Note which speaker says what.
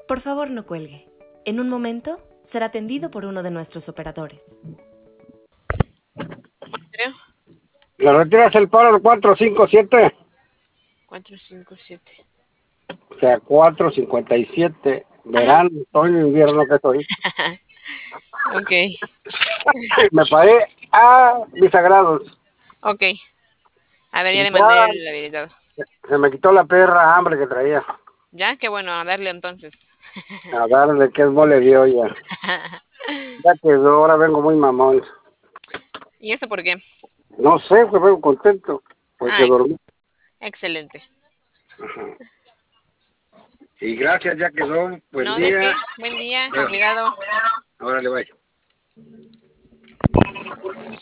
Speaker 1: Por favor, no cuelgue. En un momento será atendido por uno de nuestros operadores.
Speaker 2: Creo.
Speaker 3: ¿Le retiras el paro 457?
Speaker 2: 457.
Speaker 3: O sea, 457. Verano, otoño, invierno, que soy.
Speaker 2: Ok.
Speaker 3: Me paré a bisagrados.
Speaker 2: Ok. A ver, ya le
Speaker 3: Ya
Speaker 2: mandé el habilitado.
Speaker 3: se me quitó la perra hambre que traía.
Speaker 2: Ya, qué bueno, a darle entonces.
Speaker 3: A darle que es mole dio ya. Ya quedó, ahora vengo muy mamón.
Speaker 2: ¿Y eso por qué?
Speaker 3: No sé, pues vengo contento. Porque
Speaker 2: Ay,
Speaker 3: dormí.
Speaker 2: excelente.
Speaker 3: Y gracias, ya quedó. Buen
Speaker 2: No, ¿de
Speaker 3: día.
Speaker 2: qué? Buen día, con cuidado.
Speaker 3: Ahora le vaya.